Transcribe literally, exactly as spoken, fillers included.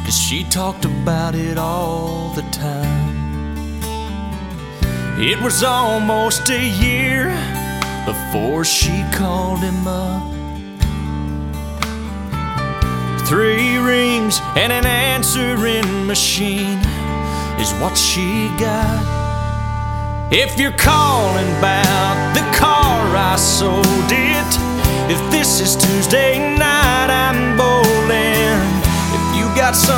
'cause she talked about it all the time. It was almost a year before she called him up. Three rings and an answering machine is what she got. If you're calling about the car I sold it, if this is too